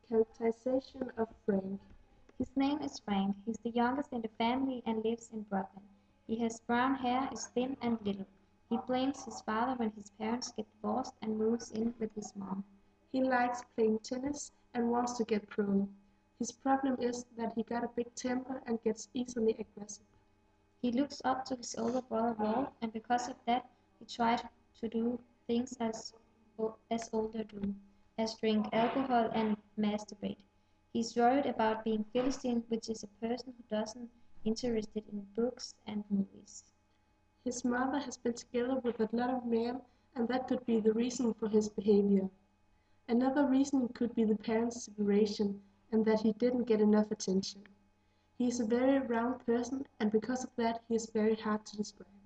characterization of Frank. His name is Frank. He's the youngest in the family and lives in Brooklyn. He has brown hair, is thin and little. He blames his father when his parents get divorced and moves in with his mom. He likes playing tennis and wants to get pro. His problem is that he got a big temper and gets easily aggressive. He looks up to his older brother Walt, and because of that, he tries to do things as older do, as drink alcohol and masturbate. He's worried about being Philistine, which is a person who doesn't interested in books and movies. His mother has been together with a lot of men, and that could be the reason for his behavior. Another reason could be the parents' separation and that he didn't get enough attention. He is a very round person, and because of that he is very hard to describe.